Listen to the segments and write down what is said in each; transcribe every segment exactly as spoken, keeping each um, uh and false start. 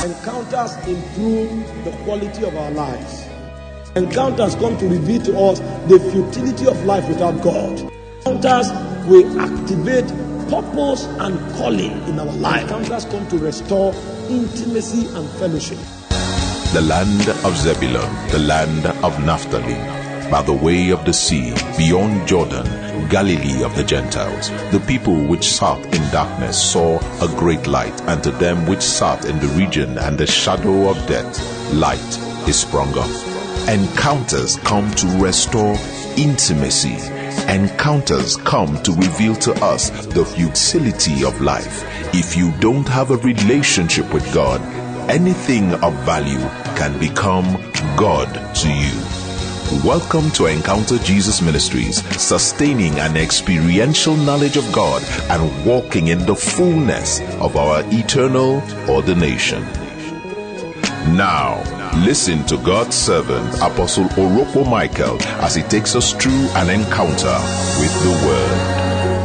Encounters improve the quality of our lives. Encounters come to reveal to us the futility of life without God. Encounters will activate purpose and calling in our life. Encounters come to restore intimacy and fellowship. The land of Zebulun, the land of Naphtali, by the way of the sea, beyond Jordan, Galilee of the Gentiles. The people which sat in darkness saw a great light, and to them which sat in the region and the shadow of death, light is sprung up. Encounters come to restore intimacy. Encounters come to reveal to us the futility of life. If you don't have a relationship with God, anything of value can become God to you. Welcome to Encounter Jesus Ministries, sustaining an experiential knowledge of God and walking in the fullness of our eternal ordination. Now, listen to God's servant, Apostle Orokpo Michael, as he takes us through an encounter with the Word.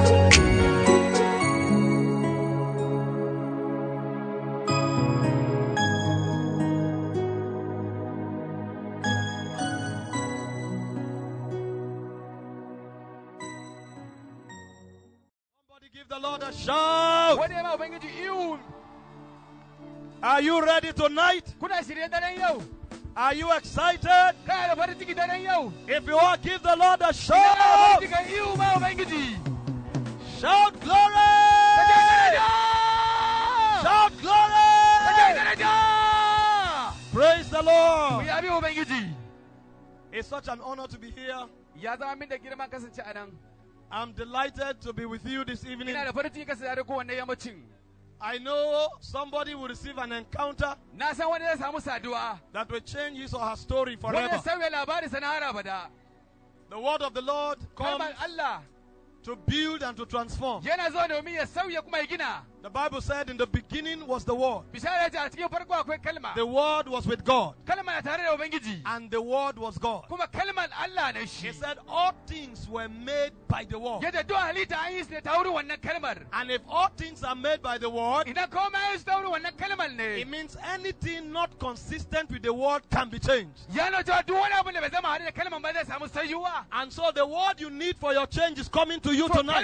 Are you ready tonight? Are you excited? If you are, give the Lord a shout. Shout glory! Shout glory! Praise the Lord. It's such an honor to be here. I'm delighted to be with you this evening. I know somebody will receive an encounter that will change his or her story forever. The word of the Lord comes to build and to transform. The Bible said in the beginning was the Word. The Word was with God. And the Word was God. He said all things were made by the Word. And if all things are made by the Word, it means anything not consistent with the Word can be changed. And so the Word you need for your change is coming to you tonight.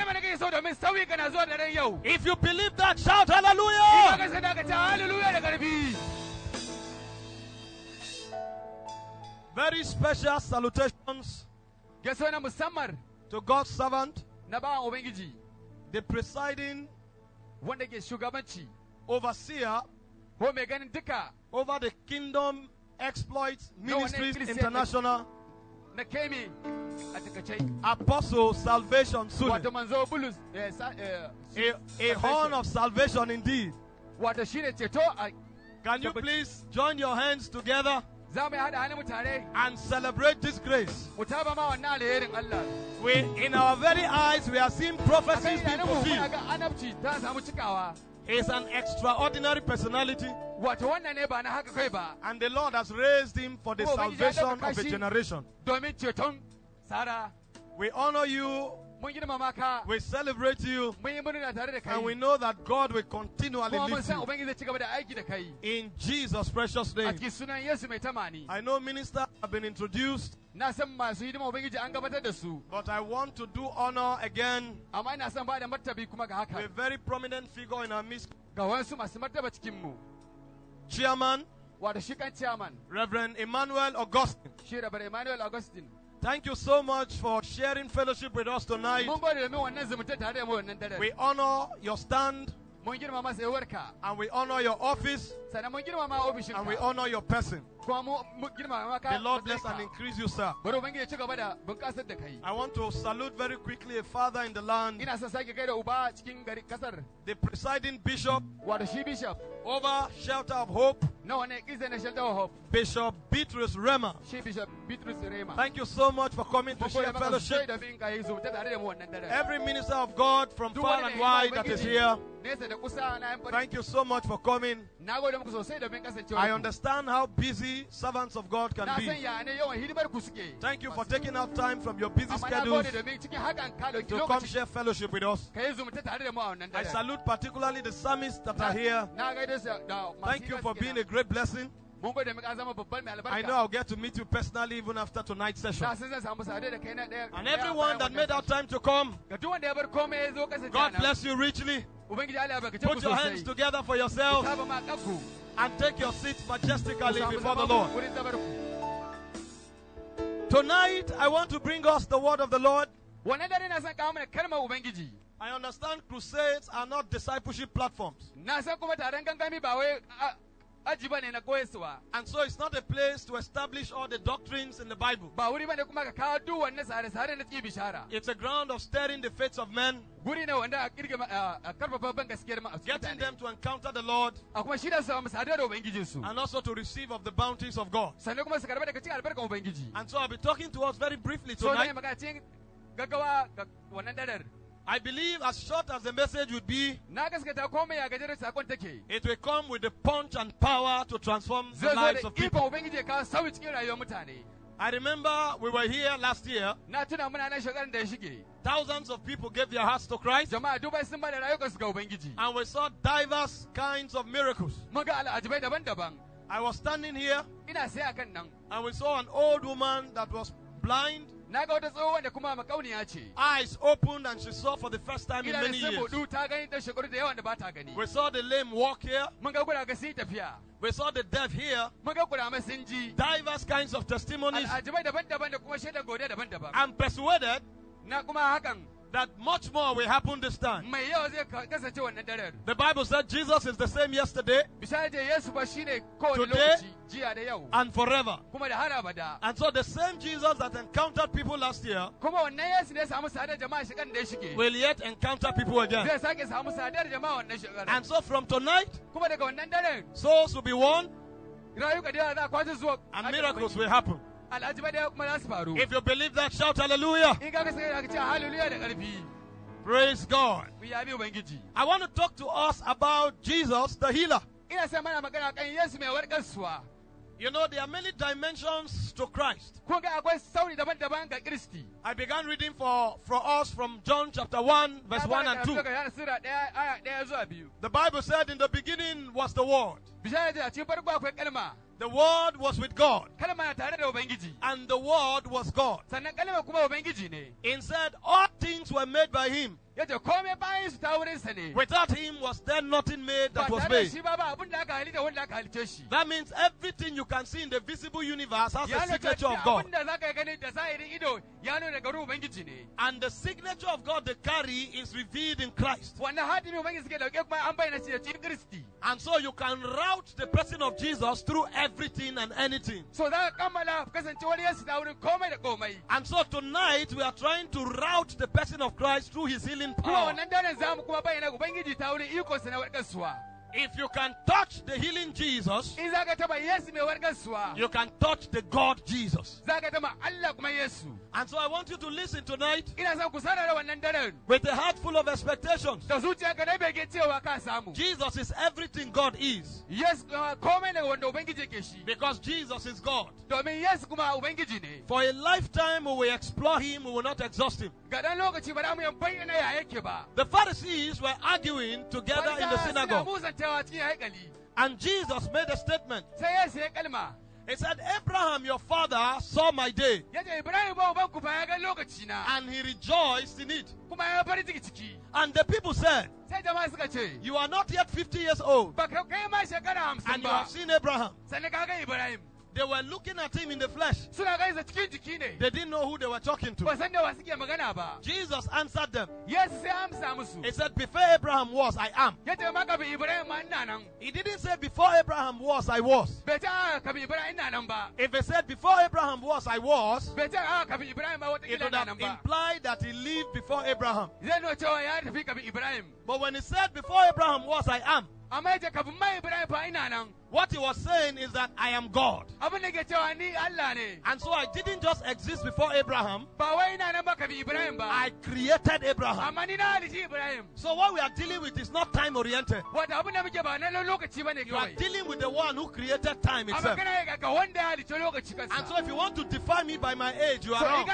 If you believe that, shout hallelujah! Very special salutations to God's servant, the presiding overseer over the Kingdom Exploits Ministries International, Apostle Salvation Sule. A, a horn of salvation indeed. Can you please join your hands together and celebrate this grace? We, in our very eyes, we are seeing prophecies being fulfilled. He is an extraordinary personality, and the Lord has raised him for the salvation of a generation. We honor you, we celebrate you, and we know that God will continually lift you. In Jesus' precious name. I know ministers have been introduced, but I want to do honor again to a very prominent figure in our midst, Chairman, Reverend Emmanuel Augustine. Thank you so much for sharing fellowship with us tonight. We honor your stand, and we honor your office, and we honor your person. The Lord bless and increase you, sir. I want to salute very quickly a father in the land, the presiding bishop over Shelter of Hope, Bishop Beatrice Rema. Thank you so much for coming to share fellowship. Every minister of God from far and wide that is here, Thank you so much for coming. I understand how busy servants of God can be. Thank you for taking out time from your busy schedules to come share fellowship with us. I salute particularly the psalmists that are here. Thank you for being a great blessing. I know I'll get to meet you personally even after tonight's session. And everyone that made out time to come, God bless you richly. Put your hands together for yourselves and take your seats majestically before the Lord. Tonight, I want to bring us the word of the Lord. I understand crusades are not discipleship platforms. And so it's not a place to establish all the doctrines in the Bible. It's a ground of stirring the faiths of men, getting them to encounter the Lord, and also to receive of the bounties of God. And so I'll be talking to us very briefly tonight. I believe as short as the message would be, it will come with the punch and power to transform the lives of people. I remember we were here last year. Thousands of people gave their hearts to Christ. And we saw diverse kinds of miracles. I was standing here and we saw an old woman that was blind. Eyes opened and she saw for the first time in many years. We saw the lame walk here. We saw the deaf here. Diverse kinds of testimonies. I'm persuaded that much more will happen this time. The Bible said Jesus is the same yesterday, today, and forever. And so the same Jesus that encountered people last year will yet encounter people again. And so from tonight, souls will be won and miracles will happen. If you believe that, shout hallelujah. Praise God. I want to talk to us about Jesus the healer. You know, there are many dimensions to Christ. I began reading for, for us from John chapter one, verse one and two. The Bible said, in the beginning was the Word. The Word was with God, and the Word was God. It said, all things were made by Him. Without Him was there nothing made that was made. That means everything you can see in the visible universe has a signature of God. And the signature of God they carry is revealed in Christ. And so you can route the person of Jesus through everything and anything. And so tonight we are trying to route the person of Christ through His healing power. If you can touch the healing Jesus, you can touch the God Jesus. And so I want you to listen tonight with a heart full of expectations. Jesus is everything God is. Because Jesus is God. For a lifetime we will explore Him, we will not exhaust Him. The Pharisees were arguing together in the synagogue. And Jesus made a statement. He said, Abraham, your father, saw my day, and he rejoiced in it. And the people said, you are not yet fifty years old, and you have seen Abraham. They were looking at him in the flesh. They didn't know who they were talking to. Jesus answered them. He said, before Abraham was, I am. He didn't say, before Abraham was, I was. If he said, before Abraham was, I was, it would have implied that he lived before Abraham. But when he said, before Abraham was, I am, What he was saying is that I am God. And so I didn't just exist before Abraham. I created Abraham. So what we are dealing with is not time oriented. You are dealing with the one who created time itself. And so if you want to define me by my age, you are wrong.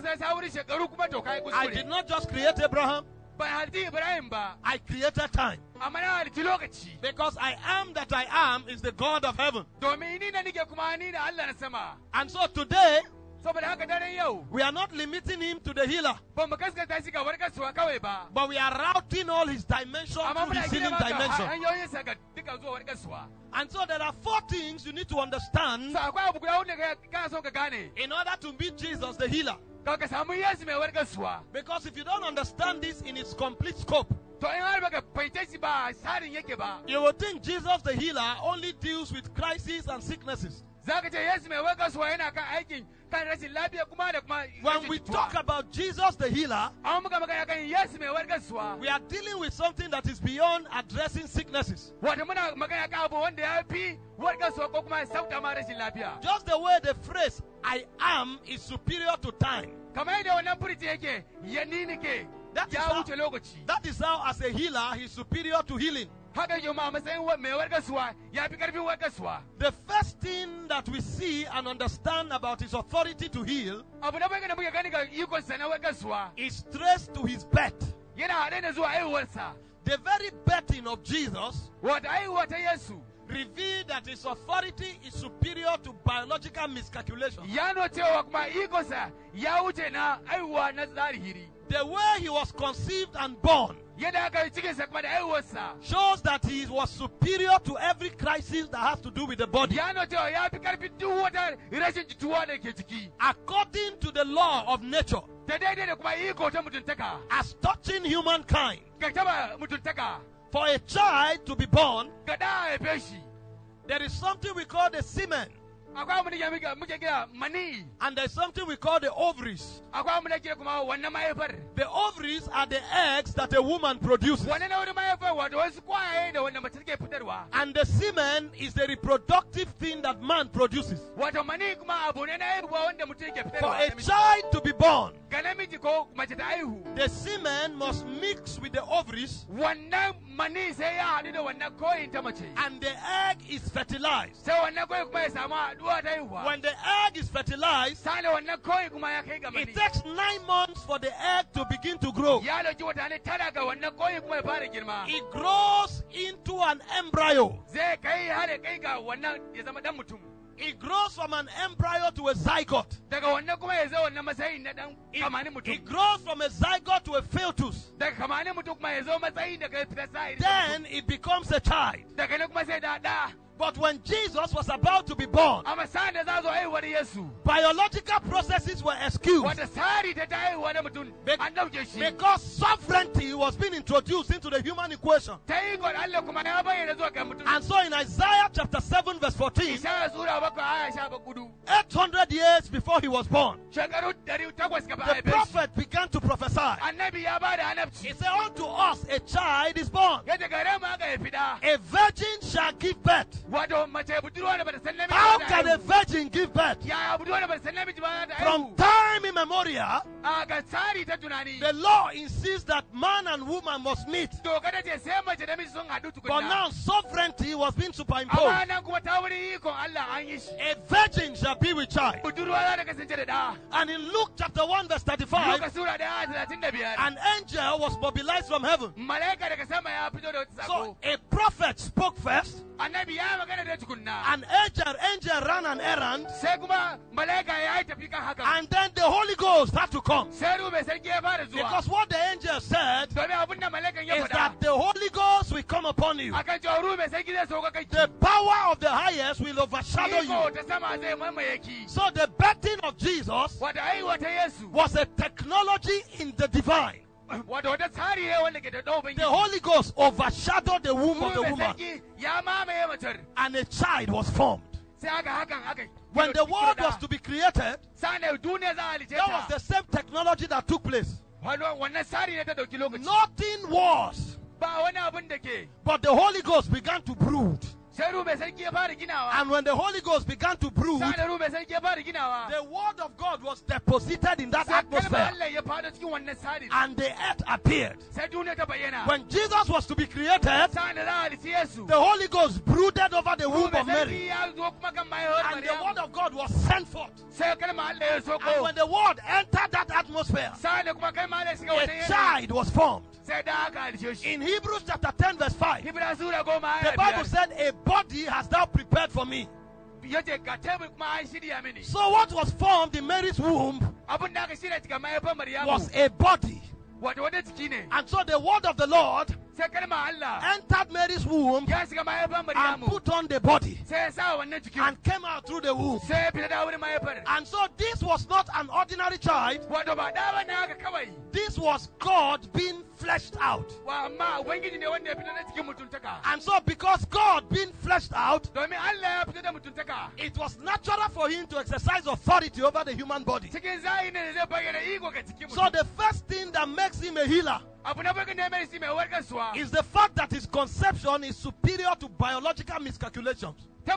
I did not just create Abraham. I created time. Because I am that I am is the God of heaven. And so today, we are not limiting him to the healer, but we are routing all his dimensions to his healing dimension. And so there are four things you need to understand in order to meet Jesus the healer. Because if you don't understand this in its complete scope, you will think Jesus the healer only deals with crises and sicknesses. When we talk about Jesus the healer, we are dealing with something that is beyond addressing sicknesses. Just the way the phrase I am is superior to time. That is how, that is how as a healer he is superior to healing. The first thing that we see and understand about his authority to heal is traced to his birth. The very birthing of Jesus revealed that his authority is superior to biological miscalculation. The way he was conceived and born shows that he was superior to every crisis that has to do with the body. According to the law of nature, as touching humankind, for a child to be born, there is something we call the semen. And there's something we call the ovaries. The ovaries are the eggs that a woman produces. And the semen is the reproductive thing that man produces. For a child to be born, the semen must mix with the ovaries, and the egg is fertilized. When the egg is fertilized, it takes nine months for the egg to begin to grow. It grows into an embryo. It grows from an embryo to a zygote. It, it grows from a zygote to a fetus. Then it becomes a child. But when Jesus was about to be born, biological processes were eschewed. Because sovereignty was being introduced into the human equation. And so in Isaiah chapter seven verse fourteen, eight hundred years before he was born, the prophet began to prophesy. He said, unto us a child is born. A virgin shall give birth. How can a virgin give birth? From time immemorial, the law insists that man and woman must meet. But now sovereignty was being superimposed. A virgin shall be with child. And in Luke chapter one verse thirty-five, an angel was mobilized from heaven. So a prophet spoke first. An angel, angel ran an errand, and then the Holy Ghost had to come. Because what the angel said is that the Holy Ghost will come upon you. The power of the highest will overshadow you. So the birthing of Jesus was a technology in the divine. The Holy Ghost overshadowed the womb of the woman, and a child was formed. When the world was to be created, that was the same technology that took place. Nothing was But the Holy Ghost began to brood. And when the Holy Ghost began to brood, the word of God was deposited in that atmosphere. And the earth appeared. When Jesus was to be created, the Holy Ghost brooded over the womb of Mary. And the word of God was sent forth. And when the word entered that atmosphere, a child was formed. In Hebrews chapter ten verse five, the Bible said, a body has now prepared for me. So what was formed in Mary's womb was a body. And so the word of the Lord entered Mary's womb and put on the body and came out through the womb. And so this was not an ordinary child. This was God being fleshed out. And so because God being fleshed out, it was natural for him to exercise authority over the human body. So the first thing that makes him a healer is the fact that his conception is superior to biological miscalculations.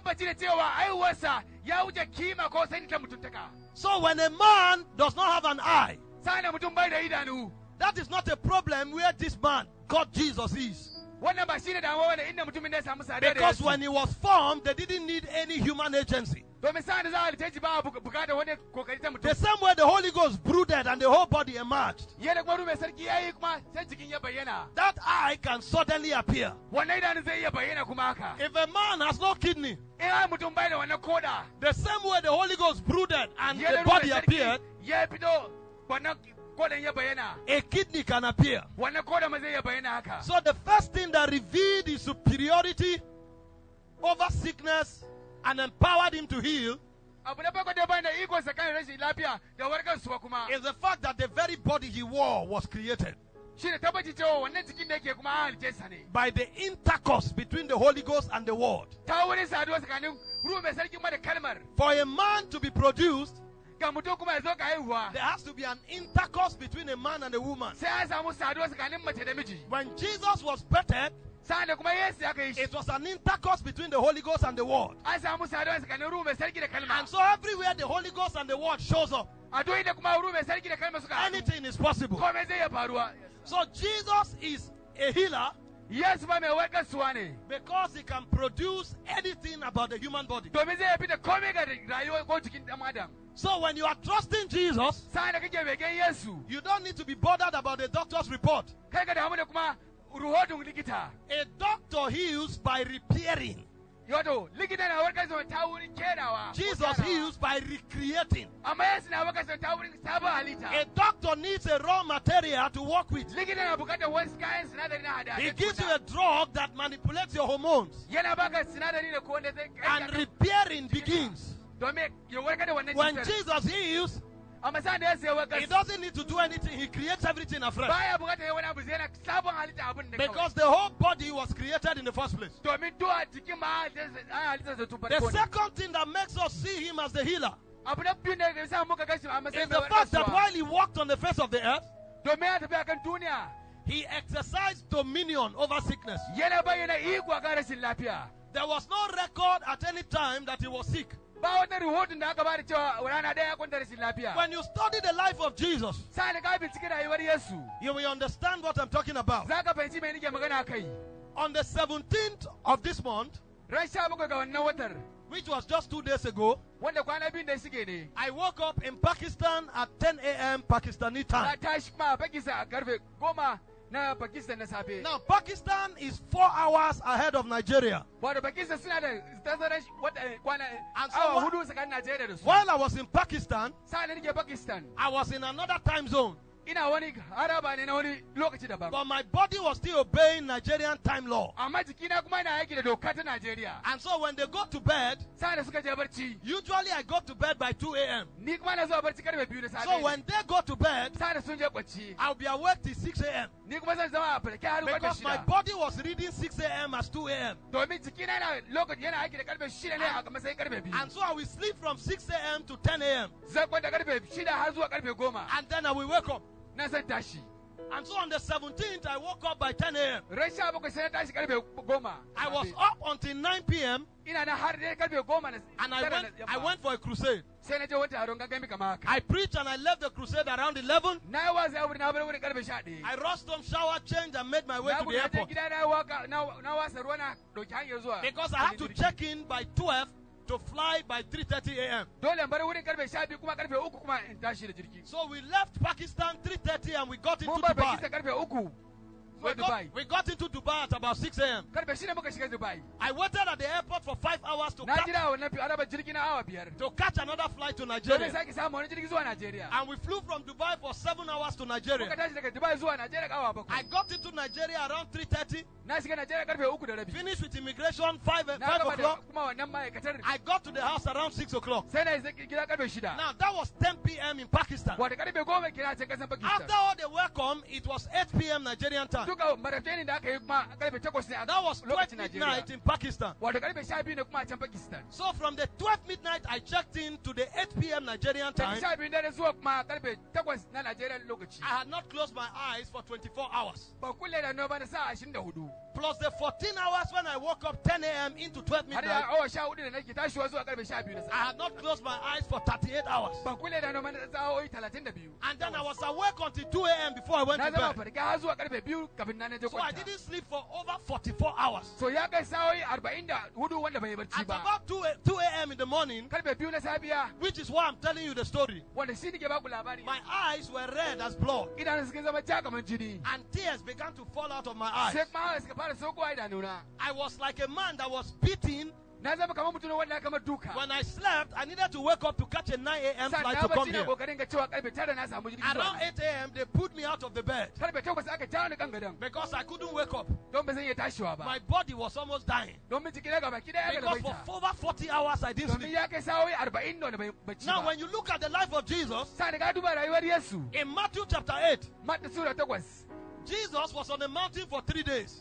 So when a man does not have an eye, that is not a problem where this man, God Jesus, is. Because when he was formed, they didn't need any human agency. The same way the Holy Ghost brooded and the whole body emerged. That eye can suddenly appear. If a man has no kidney, the same way the Holy Ghost brooded and the body appeared, a kidney can appear. So the first thing that revealed his superiority over sickness and empowered him to heal is the fact that the very body he wore was created by the intercourse between the Holy Ghost and the Word. For a man to be produced, there has to be an intercourse between a man and a woman. When Jesus was birthed, it was an intercourse between the Holy Ghost and the Word. And so everywhere the Holy Ghost and the Word shows up, anything is possible. So Jesus is a healer because he can produce anything about the human body. So when you are trusting Jesus, you don't need to be bothered about the doctor's report. A doctor heals by repairing. Jesus heals by recreating. A doctor needs a raw material to work with. He gives you a drug that manipulates your hormones. And repairing begins. When Jesus heals, he doesn't need to do anything. He creates everything afresh. Because the whole body was created in the first place. The second thing that makes us see him as the healer is the fact that while he walked on the face of the earth, he exercised dominion over sickness. There was no record at any time that he was sick. When you study the life of Jesus, you will understand what I'm talking about. On the seventeenth of this month, which was just two days ago, I woke up in Pakistan at ten a m Pakistani time. Now, Pakistan is four hours ahead of Nigeria. And so, while I was in Pakistan, I was in another time zone. But my body was still obeying Nigerian time law. And so when they go to bed, usually I go to bed by two a m So when they go to bed, I'll be awake till six a m Because my body was reading six a m as two a m And so I will sleep from six a m to ten a m And then I will wake up. And so on the seventeenth, I woke up by ten a m I was up until nine p m and I went, I went for a crusade. I preached and I left the crusade around eleven. I rushed home, shower, changed, and made my way to the airport. Because I had to check in by twelve to fly by three thirty a m So we left Pakistan three thirty and we got into Dubai. We got, we got into Dubai at about six a m I waited at the airport for five hours to catch, to catch another flight to Nigeria. And we flew from Dubai for seven hours to Nigeria. I got into Nigeria around three thirty. Finished with immigration five o'clock. I got to the house around six o'clock. Now that was ten p m in Pakistan. After all the welcome, it was eight p m Nigerian time. That was twelve midnight in Pakistan. So from the twelve midnight, I checked in to the eight p m Nigerian time. I had not closed my eyes for twenty-four hours. Plus the fourteen hours when I woke up ten a m into twelve midnight. I had not closed my eyes for thirty-eight hours. And then I was awake until two a m before I went to bed. So I didn't sleep for over forty-four hours. At about two a m in the morning, which is why I'm telling you the story, my eyes were red as blood. And tears began to fall out of my eyes. I was like a man that was beaten. When I slept, I needed to wake up to catch a nine a m flight to come here. Around eight a m, they put me out of the bed because I couldn't wake up. My body was almost dying. Because for over forty hours, I didn't sleep. Now, when you look at the life of Jesus, in Matthew chapter eight, Jesus was on the mountain for three days.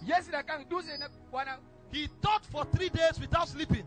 He taught for three days without sleeping.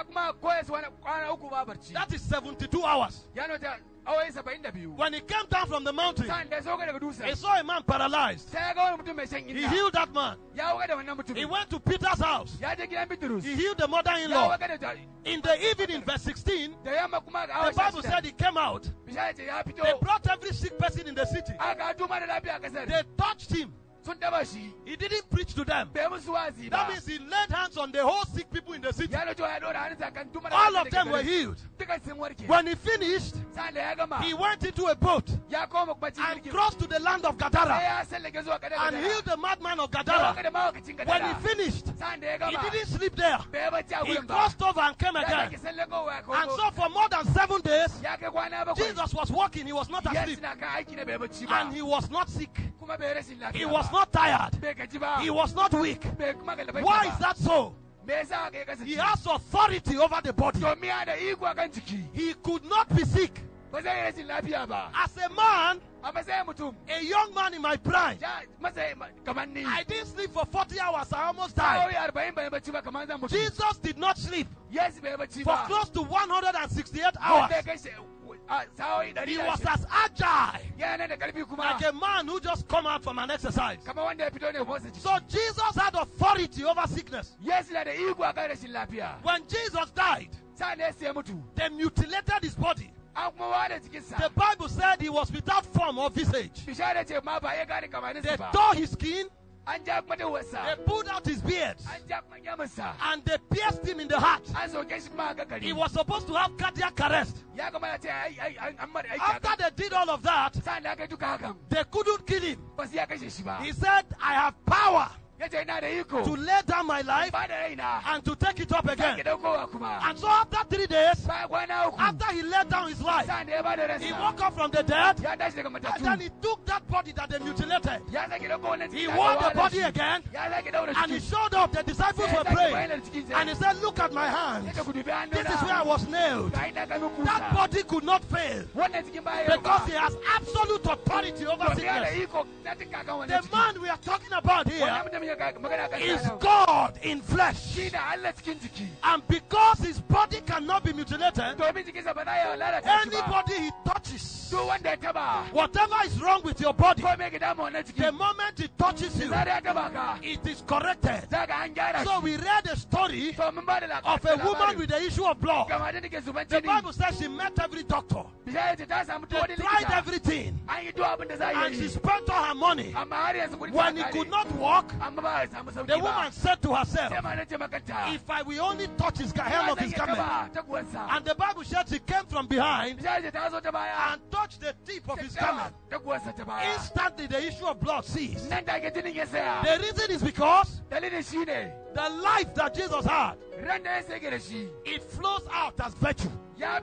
That is seventy-two hours. When he came down from the mountain, he saw a man paralyzed. He healed that man. He went to Peter's house. He healed the mother-in-law. In the evening, verse sixteen, the Bible said he came out. They brought every sick person in the city. They touched him. He didn't preach to them. That means he laid hands on the whole sick people in the city. All of them were healed. When he finished, he went into a boat and crossed to the land of Gadara and healed the madman of Gadara. When he finished, he didn't sleep there. He crossed over and came again. And so for more than seven days, Jesus was walking. He was not asleep. And he was not sick. He was not tired. He was not weak. Why is that so? He has authority over the body. He could not be sick. As a man, a young man in my prime, I didn't sleep for forty hours. I almost died. Jesus did not sleep for close to one hundred sixty-eight hours. He was as agile like a man who just come out from an exercise. So Jesus had authority over sickness. When Jesus died, they mutilated his body. The Bible said he was without form or visage. They tore his skin. They pulled out his beard and they pierced him in the heart. He was supposed to have cardiac arrest. After they did all of that, they couldn't kill him. He said, I have power to lay down my life and to take it up again. And so after three days, after he laid down his life, he woke up from the dead, and then he took that body that they mutilated. He wore the body again, and he showed up. The disciples were praying, and he said, look at my hands. This is where I was nailed. That body could not fail because he has absolute authority over sickness. The man we are talking about here is God in flesh. And because his body cannot be mutilated, anybody he touches Whatever is wrong with your body, the moment it touches you, it is corrected. So we read a story of a woman with the issue of blood. The Bible says she met every doctor. They tried everything. And she spent all her money. When he could not walk, the woman said to herself, if I will only touch his hem of his garment. And the Bible says she came from behind and touched the tip of his garment. Instantly the issue of blood ceased. The reason is because the life that Jesus had, it flows out as virtue.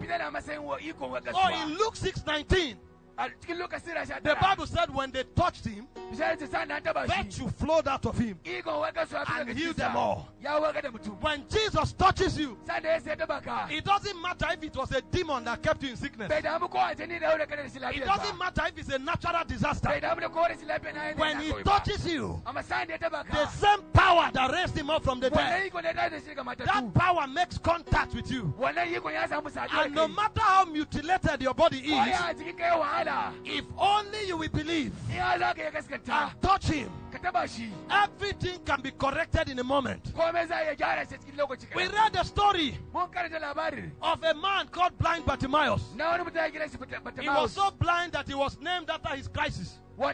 Oh, in Luke six nineteen, the Bible said when they touched him, virtue flowed out of him and healed them all. When Jesus touches you, it doesn't matter if it was a demon that kept you in sickness. It doesn't matter if it's a natural disaster. When he touches you, the same power that raised him up from the dead, that power makes contact with you. And no matter how mutilated your body is, if only you will believe and touch him, everything can be corrected in a moment. We read the story of a man called blind Bartimaeus. He was so blind that he was named after his crisis. A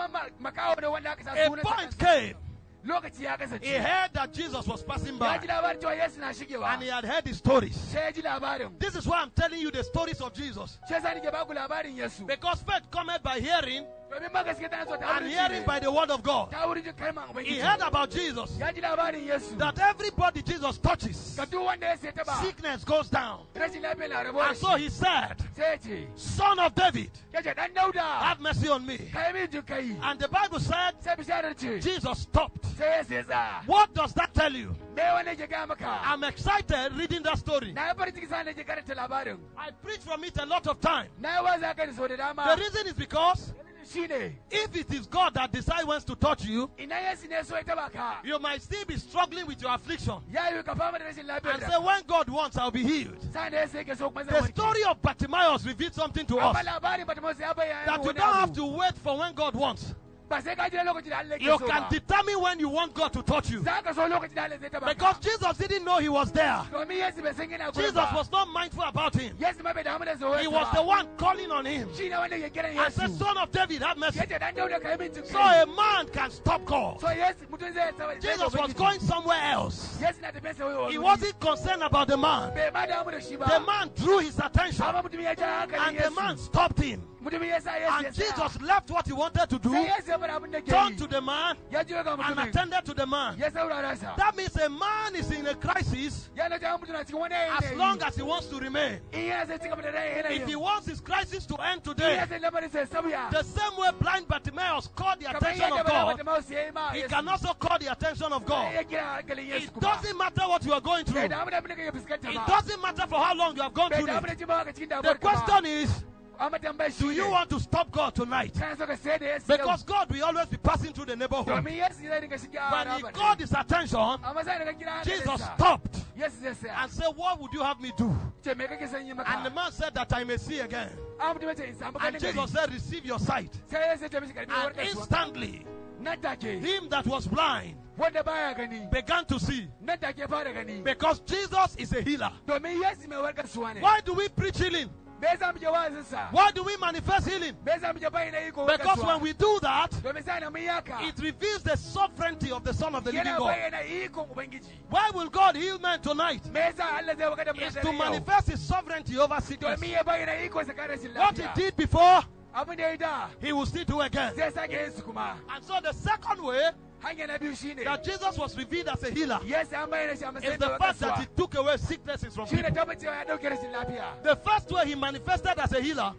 point came. He heard that Jesus was passing by, and he had heard his stories. This is why I'm telling you the stories of Jesus, because faith cometh by hearing, and hearing by the word of God. He heard about Jesus, that everybody Jesus touches, sickness goes down. And so he said, Son of David, have mercy on me. And the Bible said Jesus stopped. What does that tell you? I'm excited reading that story. I preach from it a lot of time. The reason is because if it is God that decides when to touch you, you might still be struggling with your affliction and say, when God wants, I'll be healed. The story of Bartimaeus reveals something to us, that you don't have to wait for when God wants. You can determine when you want God to touch you. Because Jesus didn't know he was there. Jesus was not mindful about him. He was the one calling on him and said, Son of David, have mercy. So a man can stop God. Jesus was going somewhere else. He wasn't concerned about the man. The man drew his attention, and the man stopped him. And Jesus left what he wanted to do, turned to the man, and attended to the man. That means a man is in a crisis as long as he wants to remain. If he wants his crisis to end today, the same way blind Bartimaeus called the attention of God, he can also call the attention of God. It doesn't matter what you are going through. It doesn't matter for how long you have gone through it. The question is, do you want to stop God tonight? Because God will always be passing through the neighborhood. When he called his attention, Jesus stopped and said, what would you have me do? And the man said, that I may see again. And Jesus said, receive your sight. And instantly, him that was blind began to see. Because Jesus is a healer. Why do we preach healing? Why do we manifest healing? Because when we do that, it reveals the sovereignty of the Son of the living God. Why will God heal men tonight? It's to manifest his sovereignty over sickness. What he did before, he will still do again. And so the second way that Jesus was revealed as a healer is the fact that he took away sicknesses from people. The first way he manifested as a healer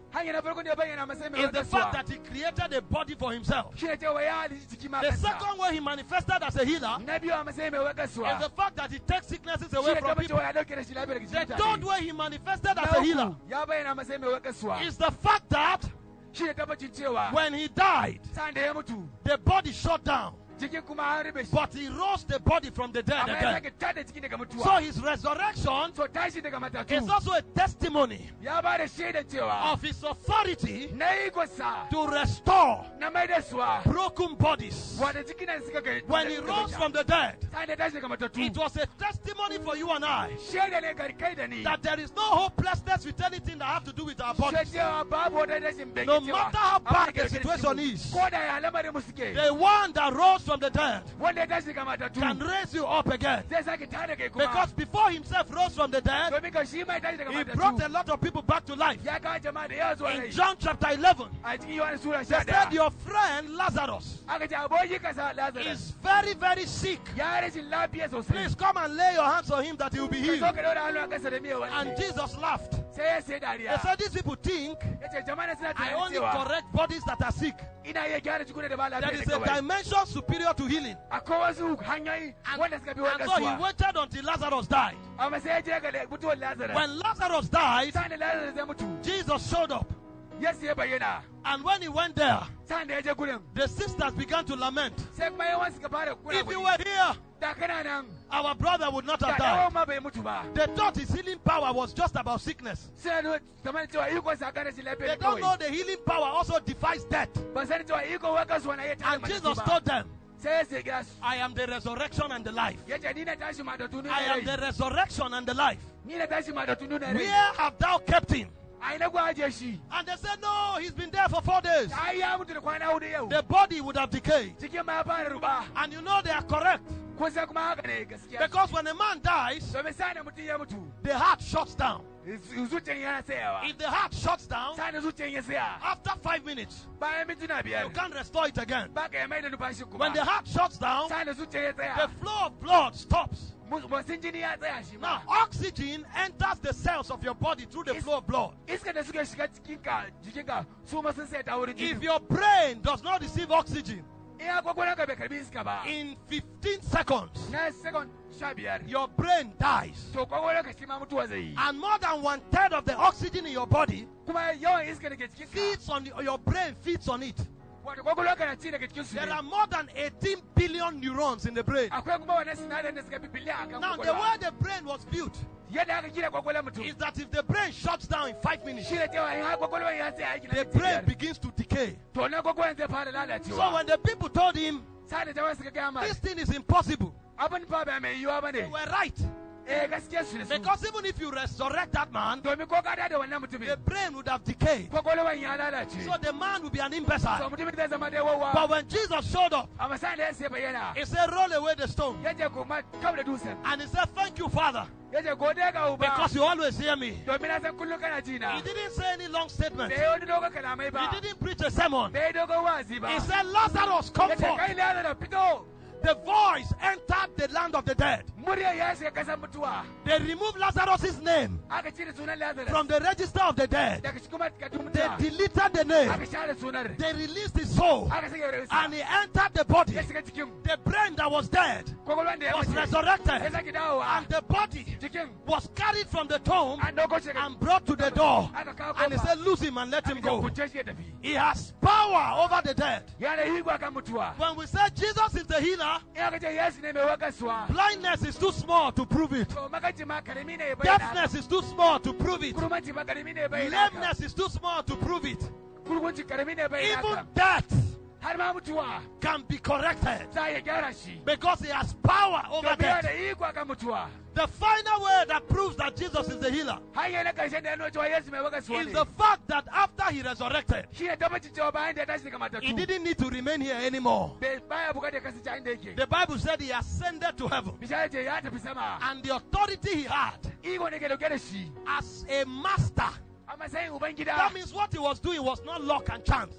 is the fact that he created a body for himself. The second way he manifested as a healer is the fact that he takes sicknesses away from people. The third way he manifested as a healer is the fact that when he died, the body shut down. but he rose the body from the dead again. So his resurrection is also a testimony of his authority to restore broken bodies. When he rose from the dead, it was a testimony for you and I that there is no hopelessness with anything that has to do with our bodies. No matter how bad the situation is, the one that rose from the dead can raise you up again. Because before himself rose from the dead, he brought a lot of people back to life. In John chapter eleven, they said your friend Lazarus is very, very sick. Please come and lay your hands on him that he will be healed. And Jesus laughed. They said these people think I only correct bodies that are sick. There is a dimension superior to healing. And, and so he waited until Lazarus died. When Lazarus died, Jesus showed up. And when he went there, the sisters began to lament. If you were here, our brother would not have died. They thought his healing power was just about sickness. They don't know the healing power also defies death. And Jesus told them, I am the resurrection and the life. I am the resurrection and the life. Where have thou kept him? And they said, no, he's been there for four days. The body would have decayed. And you know they are correct. Because when a man dies, the heart shuts down. If the heart shuts down, after five minutes, you can't restore it again. When the heart shuts down, the flow of blood stops. Now, oxygen enters the cells of your body through the flow of blood. If your brain does not receive oxygen, in fifteen seconds, your brain dies. And more than one third of the oxygen in your body feeds on the, your brain feeds on it. There are more than eighteen billion neurons in the brain. Now, the way the brain was built is that if the brain shuts down in five minutes, the brain begins to decay. So when the people told him, this thing is impossible, they were right. Because even if you resurrect that man, the brain would have decayed. So the man would be an imbecile. But when Jesus showed up, he said, roll away the stone. And he said, thank you, Father, because you always hear me. He didn't say any long statement. He didn't preach a sermon. He said, Lazarus, come forth. The voice entered the land of the dead. They removed Lazarus' name from the register of the dead. They deleted the name. They released his soul. And he entered the body. The brain that was dead was resurrected. And the body was carried from the tomb and brought to the door. And he said, lose him and let him go. He has power over the dead. When we say Jesus is the healer, blindness is too small to prove it. Deafness is too small to prove it. Lameness is too small to prove it. Even death can be corrected because he has power over death. The final way that proves that Jesus is the healer is the fact that after he resurrected, he didn't need to remain here anymore. The Bible said he ascended to heaven, and the authority he had as a master, that means what he was doing was not luck and chance.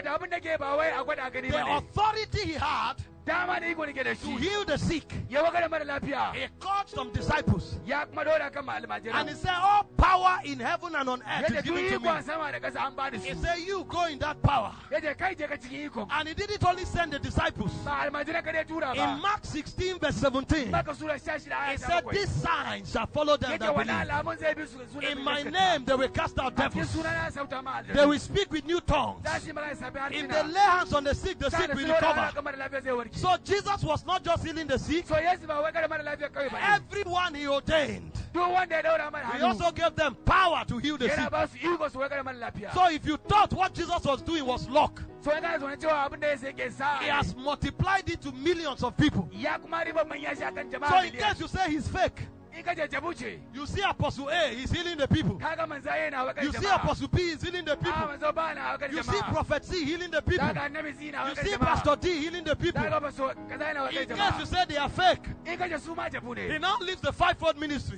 The authority he had to heal the sick, he called some disciples and he said, all power in heaven and on earth is given to me. He said, you go in that power. And he didn't only send the disciples. In Mark sixteen verse seventeen, he said, these signs shall follow them that believe. In my name they will cast out devils. They will speak with new tongues. If they lay hands on the sick, the sick will recover. So Jesus was not just healing the sick. Everyone he ordained. He also gave them power to heal the sick. So if you thought what Jesus was doing was luck, he has multiplied it to millions of people. So in case you say he's fake, you see Apostle A, he's healing the people. You see Apostle B, he's healing the people. You see Prophet C, healing the people. You see Pastor D, healing the people. In case you say they are fake, he now leaves the fivefold ministry.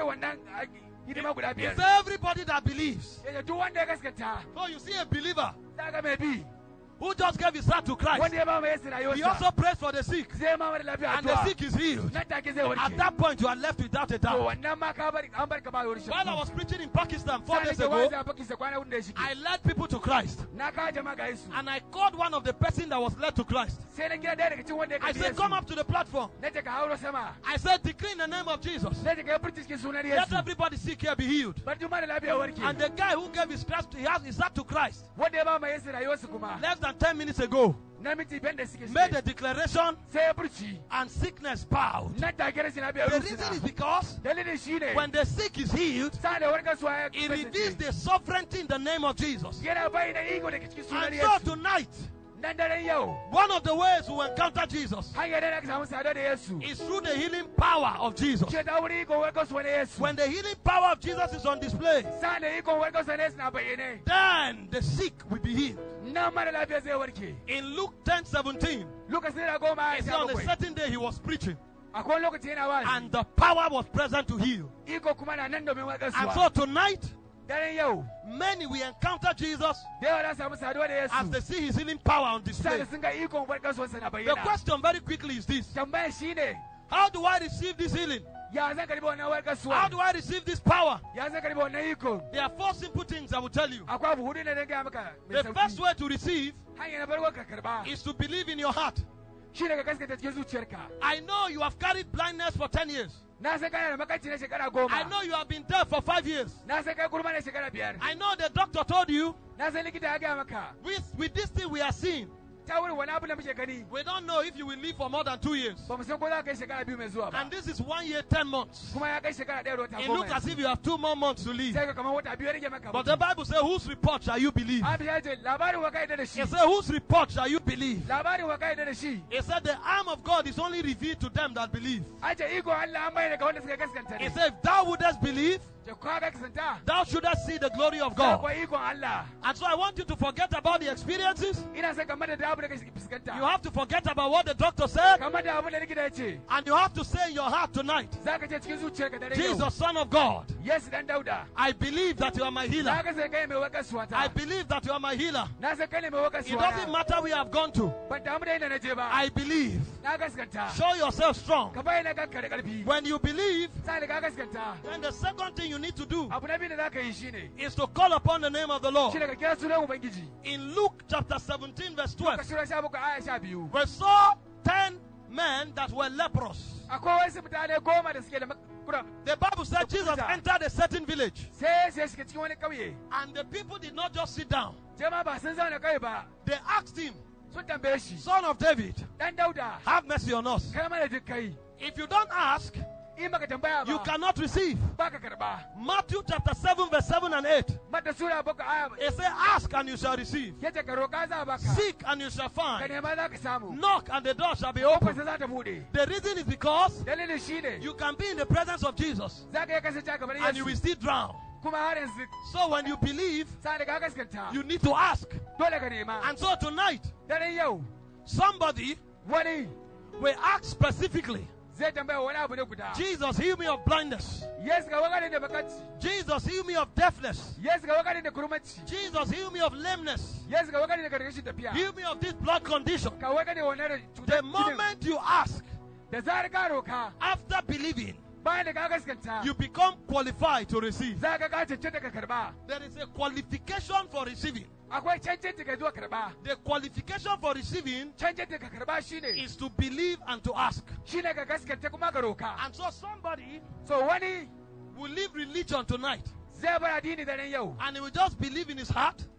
It's everybody that believes. So you see a believer who just gave his heart to Christ. He also prays for the sick, and the sick is healed. At that point, you are left without a doubt. While I was preaching in Pakistan four days ago, I led people to Christ, and I called one of the person that was led to Christ. I said, come up to the platform. I said, decree in the name of Jesus, let everybody sick here be healed. And the guy who gave his Christ, he has his heart to Christ, less than ten minutes ago, made a declaration and sickness bowed. The reason is because when the sick is healed, it reveals the sovereignty in the name of Jesus. And so tonight, one of the ways we encounter Jesus is through the healing power of Jesus. When the healing power of Jesus is on display, then the sick will be healed. In Luke ten seventeen, it says on a certain day he was preaching, and the power was present to heal. And so tonight, many will encounter Jesus as they see his healing power on display. The question very quickly is this: how do I receive this healing? How do I receive this power? There are four simple things I will tell you. The first way to receive is to believe in your heart. I know you have carried blindness for ten years. I know you have been deaf for five years. I know the doctor told you, with, with this thing we are seeing, we don't know if you will live for more than two years. And this is one year, ten months. It looks as if you have two more months to live. But the Bible says, whose report shall you believe? It says, whose report shall you believe? It said, the arm of God is only revealed to them that believe. It said, if thou wouldest believe, thou shouldest see the glory of God. And so I want you to forget about the experiences. You have to forget about what the doctor said. And you have to say in your heart tonight, Jesus, Son of God, I believe that you are my healer. I believe that you are my healer. It doesn't matter where I have gone to. I believe. Show yourself strong. When you believe, then the second thing you need to do is to call upon the name of the Lord. In Luke chapter seventeen verse twelve, we saw ten men that were leprous. The Bible said Jesus entered a certain village, and the people did not just sit down. They asked him, Son of David, have mercy on us. If you don't ask, you cannot receive. Matthew chapter seven verse seven and eight. It says, ask and you shall receive. Seek and you shall find. Knock and the door shall be opened. The reason is because you can be in the presence of Jesus and you will still drown. So when you believe, you need to ask. And so tonight, somebody will ask specifically, Jesus, heal me of blindness. Jesus, heal me of deafness. Jesus, heal me of lameness. Heal me of this blood condition. The moment you ask, after believing, you become qualified to receive. There is a qualification for receiving. The qualification for receiving is to believe and to ask. And so somebody so when he will leave religion tonight, and he will just believe in his heart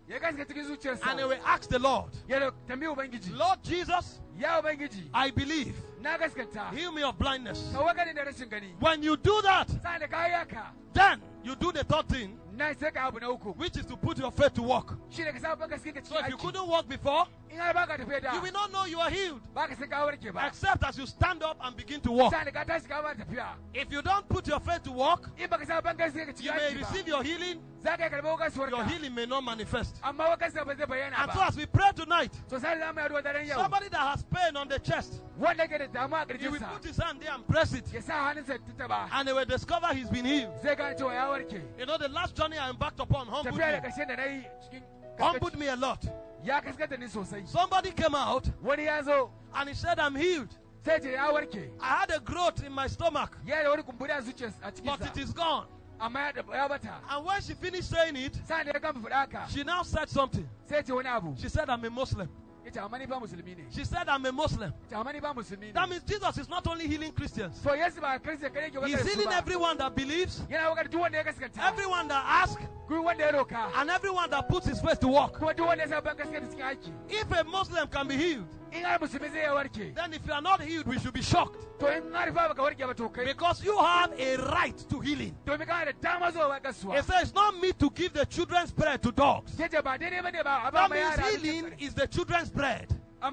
And he will ask the Lord, Lord Jesus, I believe. Heal me of blindness. When you do that, then you do the third thing, which is to put your faith to work. So if you couldn't walk before, you will not know you are healed, except as you stand up and begin to walk. If you don't put your faith to work, you may receive your healing, your healing may not manifest. And so as we pray tonight, somebody that has pain on the chest, he will put his hand there and press it, and he will discover he's been healed. You know, the last journey I embarked upon humbled me. Humbled me a lot. Somebody came out and he said, I'm healed. I had a growth in my stomach, but it is gone. And when she finished saying it, she now said something. She said, I'm a Muslim. She said, I'm a Muslim. That means Jesus is not only healing Christians. He's healing everyone that believes, everyone that asks, and everyone that puts his faith to work. If a Muslim can be healed, then if you are not healed, we should be shocked. Because you have a right to healing. It says it's not me to give the children's bread to dogs. That means healing is the children's bread.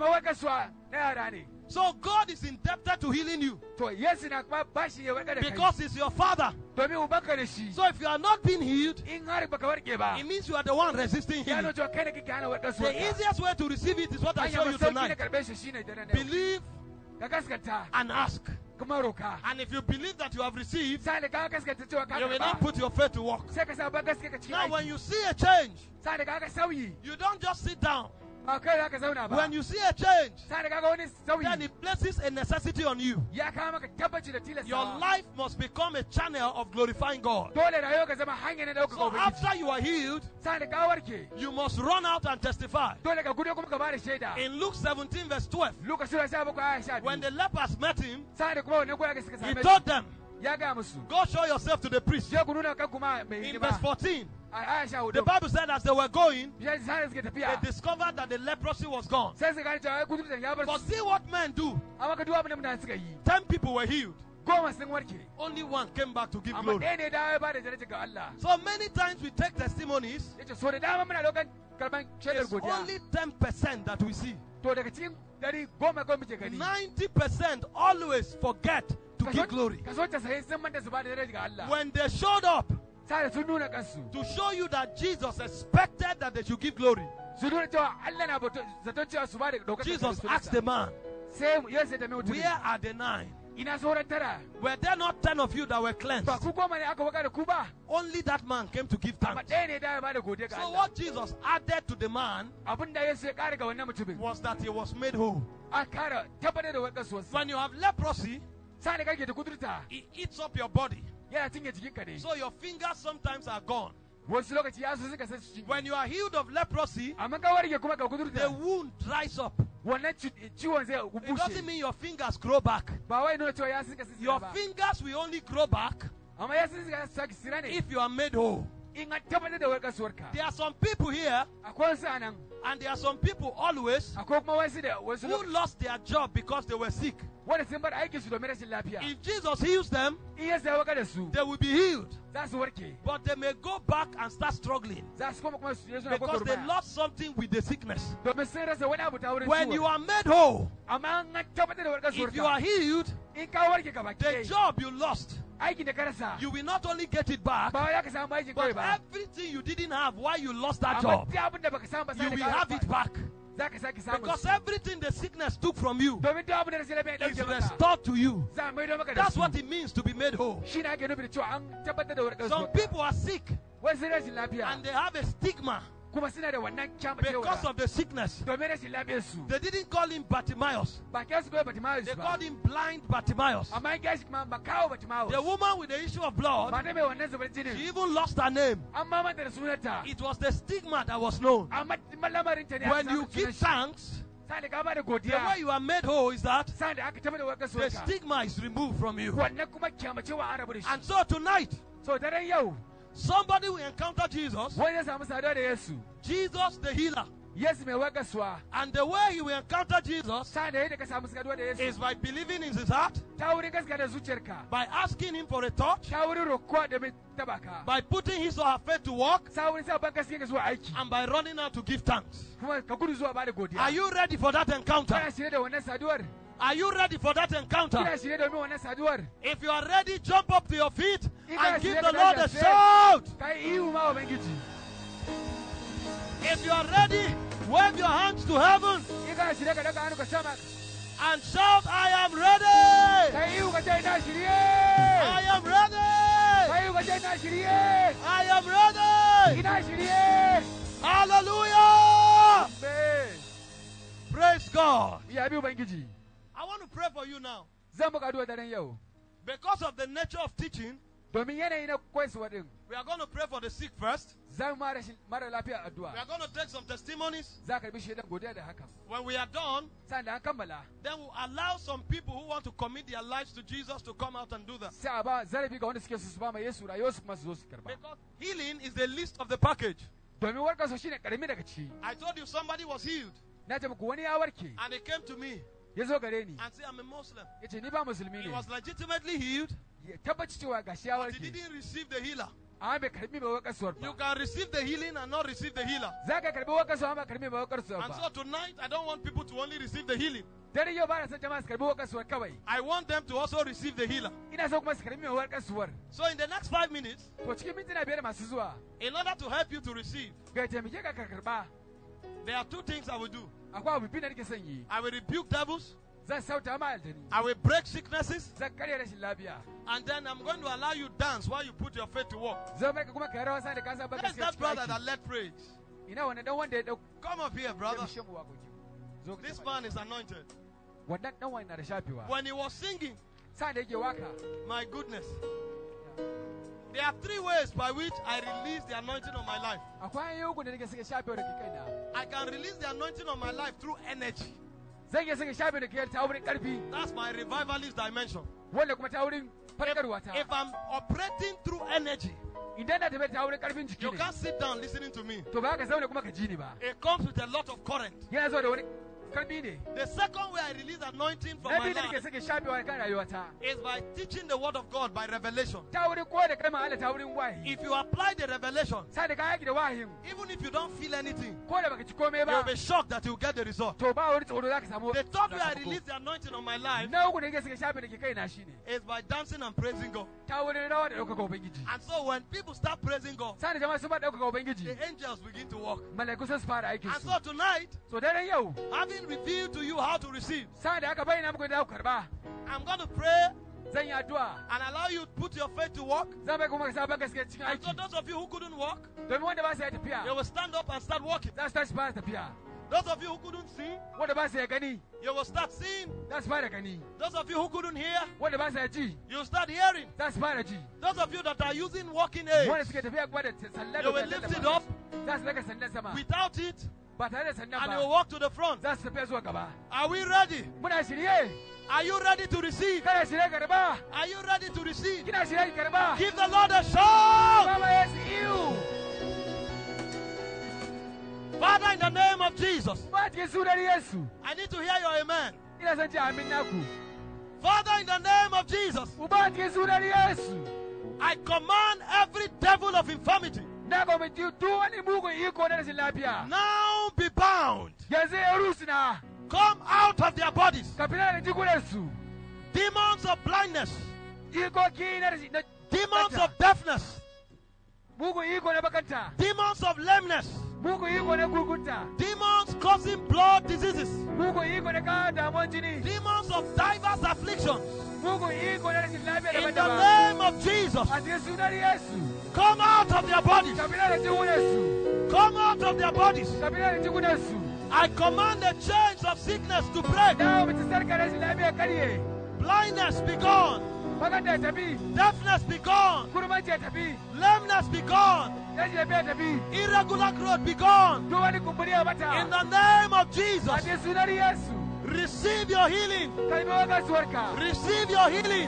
So God is indebted to healing you, because He's your Father. So if you are not being healed, it means you are the one resisting healing. The easiest way to receive it is what I show you tonight. Believe and ask. And if you believe that you have received, you will not put your faith to work. Now when you see a change, you don't just sit down. When you see a change, then it places a necessity on you. Your life must become a channel of glorifying God. So after you are healed, you must run out and testify. In Luke seventeen verse twelve, when the lepers met him, he told them, go show yourself to the priest. In verse fourteen, the Bible said as they were going, they discovered that the leprosy was gone. But see what men do. Ten people were healed. Only one came back to give glory. So many times we take testimonies, it's only ten percent that we see. ninety percent always forget to give glory. When they showed up to show you that Jesus expected that they should give glory, Jesus asked the man, where are the nine? Were there not ten of you that were cleansed? Only that man came to give thanks. So what Jesus added to the man was that he was made whole. When you have leprosy, it eats up your body. So your fingers sometimes are gone. When you are healed of leprosy, the wound dries up. It doesn't mean your fingers grow back. Your fingers will only grow back if you are made whole. There are some people here, and there are some people always who lost their job because they were sick. If Jesus heals them, they will be healed. But they may go back and start struggling because they lost something with the sickness. When you are made whole, if you are healed, the job you lost, you will not only get it back, but everything you didn't have while you lost that job, you will have it back. Because everything the sickness took from you is restored to you. That's what it means to be made whole. Some people are sick and they have a stigma because of the sickness. They didn't call him Bartimaeus. They called him blind Bartimaeus. The woman with the issue of blood, she even lost her name. It was the stigma that was known. When you give thanks, the way you are made whole is that the stigma is removed from you. And so tonight, somebody will encounter Jesus Jesus the healer. Yes, me work as well. And the way he will encounter Jesus is by believing in his heart, by asking him for a touch, by putting his or her faith to work, and by running out to give thanks. Are you ready for that encounter? Are you ready for that encounter? If you are ready, jump up to your feet and give the Lord a shout. If you are ready, wave your hands to heaven and shout, I am ready. I am ready. I am ready. Hallelujah. Praise God. I want to pray for you now. Because of the nature of teaching, we are going to pray for the sick first. We are going to take some testimonies. When we are done, then we'll allow some people who want to commit their lives to Jesus to come out and do that. Because healing is the least of the package. I told you somebody was healed. And he came to me and said, I'm a Muslim. He was legitimately healed, but he didn't receive the healer. You can receive the healing and not receive the healer. And so tonight, I don't want people to only receive the healing. I want them to also receive the healer. So in the next five minutes, in order to help you to receive, there are two things I will do. I will rebuke devils. I will break sicknesses. And then I'm going to allow you to dance while you put your faith to work. That's that brother that led praise. Come up here, brother. This man is anointed. When he was singing, my goodness, there are three ways by which I release the anointing on my life. I can release the anointing on my life through energy. That's my revivalist dimension. If, if I'm operating through energy, you can't sit down listening to me. It comes with a lot of current. The second way I release anointing from my life is by teaching the word of God by revelation. If you apply the revelation, even if you don't feel anything, you'll be shocked that you'll get the result. The third way I release the anointing on my life is by dancing and praising God. And so when people start praising God, the angels begin to walk. And so tonight, having revealed to you how to receive, I'm going to pray and allow you to put your faith to work. And so those of you who couldn't walk, you will stand up and start walking. Those of you who couldn't see, you will start seeing. Those of you who couldn't hear, you will start hearing. Those of you that are using walking aids, you will lift it up. Without it, and you will walk to the front. Are we ready? Are you ready to receive? Are you ready to receive? Give the Lord a shout. Father, in the name of Jesus, I need to hear your amen. Father, in the name of Jesus, I command every devil of infirmity now be bound. Come out of their bodies. Demons of blindness, demons of deafness, demons of lameness, demons causing blood diseases, demons of diverse afflictions. In the name of Jesus, come out of their bodies. Come out of their bodies. I command the chains of sickness to break. Blindness be gone. Deafness be gone. Lameness be gone. Irregular growth be gone. In the name of Jesus, receive your healing. Receive your healing.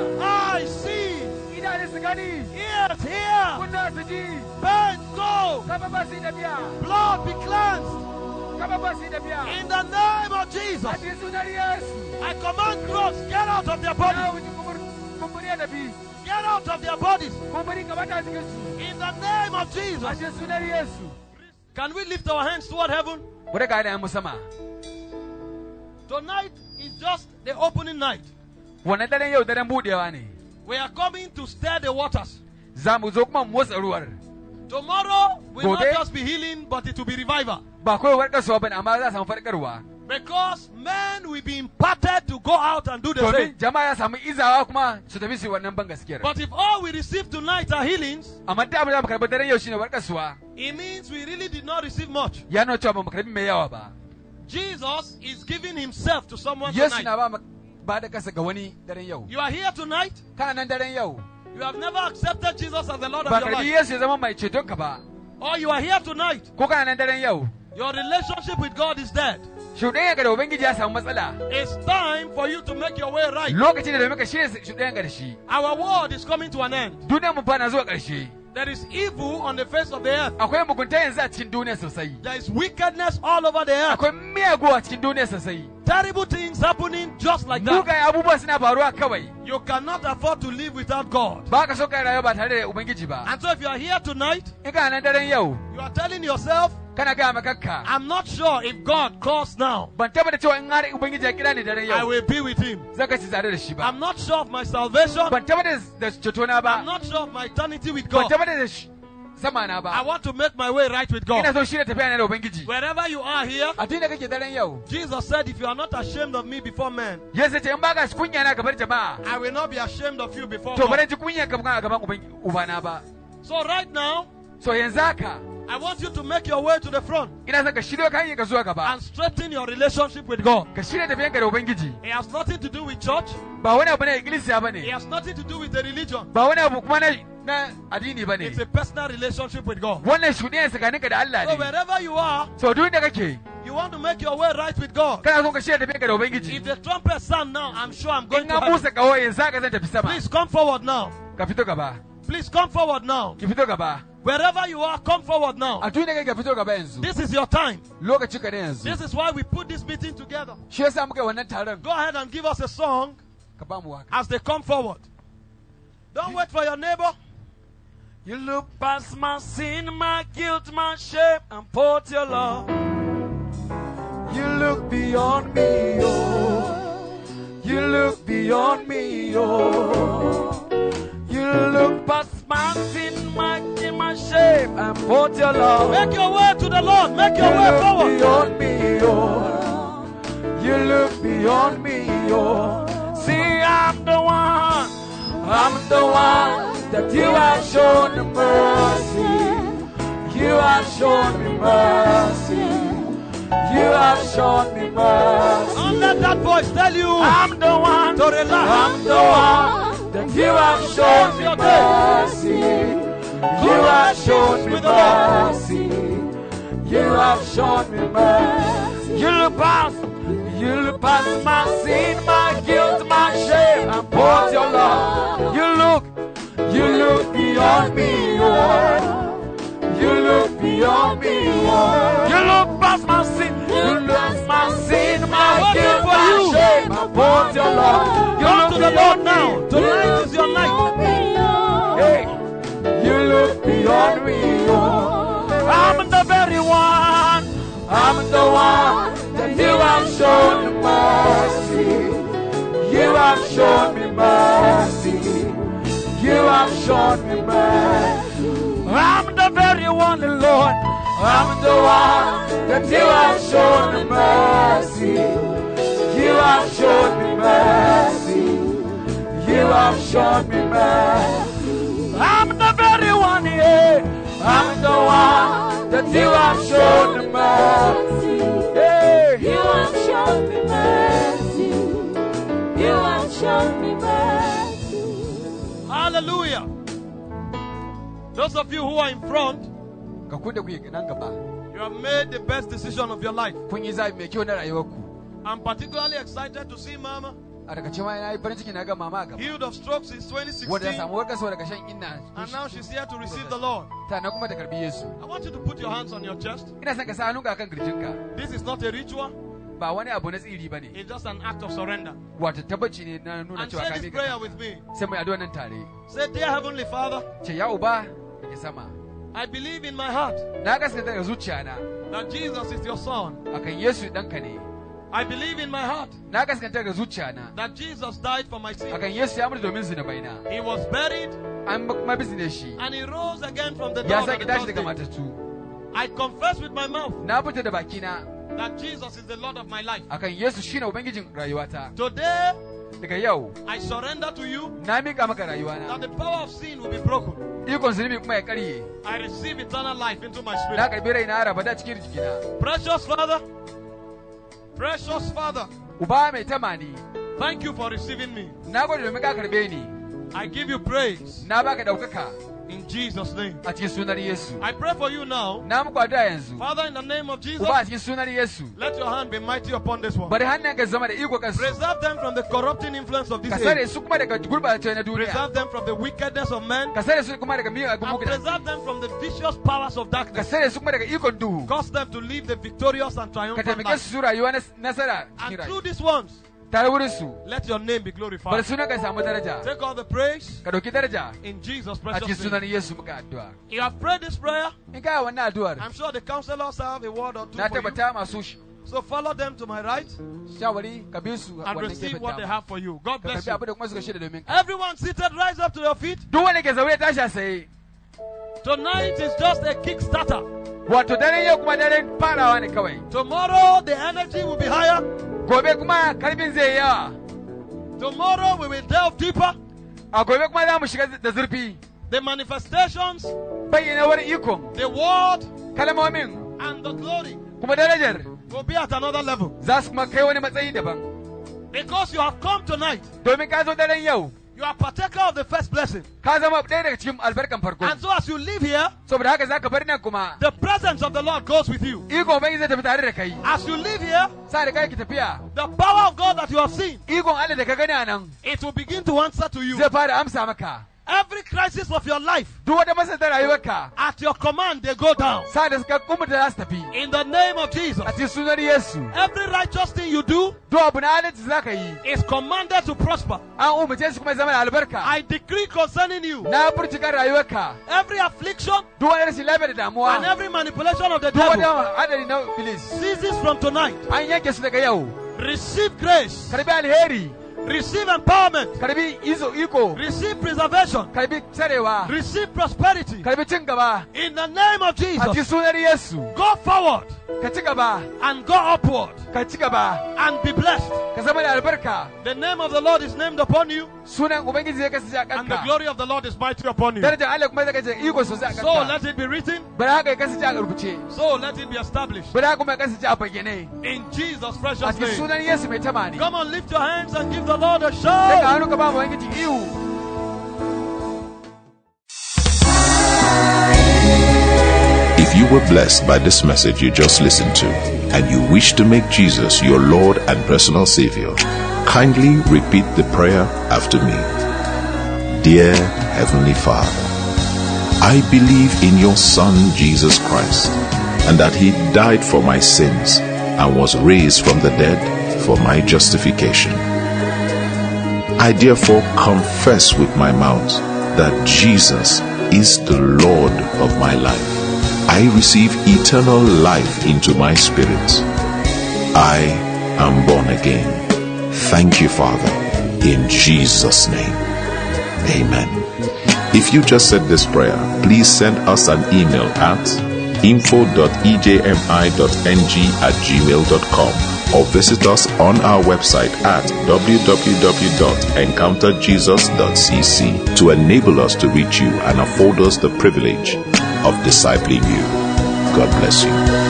I see. Ears hear. Pain go. Blood be cleansed. In the name of Jesus. I command growths, get out of their bodies. Get out of their bodies. In the name of Jesus. Can we lift our hands toward heaven? Tonight is just the opening night. We are coming to stir the waters. Tomorrow will not just be healing, but it will be revival. Because men will be imparted to go out and do the same. But if all we receive tonight are healings, it means we really did not receive much. Jesus is giving himself to someone tonight. You are here tonight. You have never accepted Jesus as the Lord of your life. Or you are here tonight. Your relationship with God is dead. It's time for you to make your way right. Our world is coming to an end. There is evil on the face of the earth. There is wickedness all over the earth. Terrible things happening just like that. You cannot afford to live without God. And so if you are here tonight, you are telling yourself, I'm not sure if God calls now, I will be with him. I'm not sure of my salvation. I'm not sure of my eternity with God. I want to make my way right with God. Wherever you are here, Jesus said, if you are not ashamed of me before men, I will not be ashamed of you before God. So right now, I want you to make your way to the front and strengthen your relationship with God. It has nothing to do with church. It has nothing to do with the religion. It's a personal relationship with God. So wherever you are, you want to make your way right with God. If the trumpet sound now, I'm sure I'm going to heaven. Please come forward now. Please come forward now. Wherever you are, come forward now. This is your time. This is why we put this meeting together. Go ahead and give us a song as they come forward. Don't wait for your neighbor. You look past my sin, my guilt, my shame, and put your love. You look beyond me, oh. You look beyond me, oh. You look past my sin, my guilt, my shame, and put your love. Make your way to the Lord. Make your you way forward. Beyond me, oh. You look beyond me, oh. See, I'm the one. I'm the one that you have shown mercy. You have shown me mercy. You have shown me mercy. Don't let that voice tell you I'm the one to relax. I'm the one that you have shown me mercy. You have shown me mercy. You have shown me mercy. You look past, you look past my sin, my guilt, my shame, and put your love. You look, you look beyond me, oh. You look beyond me, oh. You look past my sin, you look past my sin, my guilt, my shame, and put your love. You look to the Lord now. Tonight is your night. Hey, you look beyond me, oh. I'm the very one. I'm the one that you have shown mercy. You have shown me mercy. You have shown me mercy. I'm the very one, Lord. I'm the one that you have shown mercy. You have shown me mercy. You have shown me mercy. I'm the very one, yeah. I'm the one that you have shown mercy. Hey. You have shown me mercy. You have shown me mercy. Hallelujah. Those of you who are in front, you have made the best decision of your life. I'm particularly excited to see Mama. Healed of strokes since twenty sixteen. And now she's here to receive the Lord. I want you to put your hands on your chest. This is not a ritual. It's just an act of surrender. And say this prayer with me. Say, dear Heavenly Father, I believe in my heart that Jesus is your Son. I believe in my heart that Jesus died for my sins. He was buried and he rose again from the dead on the third day. I confess with my mouth that Jesus is the Lord of my life. Today, I surrender to you that the power of sin will be broken. I receive eternal life into my spirit. Precious Father, precious Father, thank you for receiving me. I give you praise. In Jesus' name. I pray for you now. Father, in the name of Jesus, let your hand be mighty upon this one. Preserve them from the corrupting influence of this age. Preserve them from the wickedness of men. And preserve them from the vicious powers of darkness. Cause them to live the victorious and triumphant life. And through these ones, let your name be glorified. Take all the praise in Jesus' precious name. You have prayed this prayer. I'm sure the counselors have a word or two for you. So follow them to my right and receive what they have for you. God bless you. Everyone seated, rise up to your feet. Tonight is just a kickstarter. Tomorrow the energy will be higher. Tomorrow we will delve deeper. The manifestations, the word, and the glory will be at another level. Because you have come tonight, you are partaker of the first blessing. And so as you live here, the presence of the Lord goes with you. As you live here, the power of God that you have seen, it will begin to answer to you. Every crisis of your life, at your command, they go down. In the name of Jesus, every righteous thing you do is commanded to prosper. I decree concerning you, every affliction and every manipulation of the devil ceases from tonight. Receive grace. Receive empowerment. Receive preservation. Receive prosperity. In the name of Jesus. Go forward and go upward and be blessed. The name of the Lord is named upon you, and the glory of the Lord is mighty upon you. So let it be written. So let it be established. In Jesus' precious name. Come on, lift your hands and give the Lord a shout. If you were blessed by this message you just listened to, and you wish to make Jesus your Lord and personal Savior, kindly repeat the prayer after me. Dear Heavenly Father, I believe in your Son Jesus Christ, and that He died for my sins and was raised from the dead for my justification. I therefore confess with my mouth that Jesus is the Lord of my life. I receive eternal life into my spirit. I am born again. Thank you, Father, in Jesus' name. Amen. If you just said this prayer, please send us an email at info dot e j m i dot n g at gmail dot com or visit us on our website at w w w dot encounter jesus dot c c to enable us to reach you and afford us the privilege of discipling you. God bless you.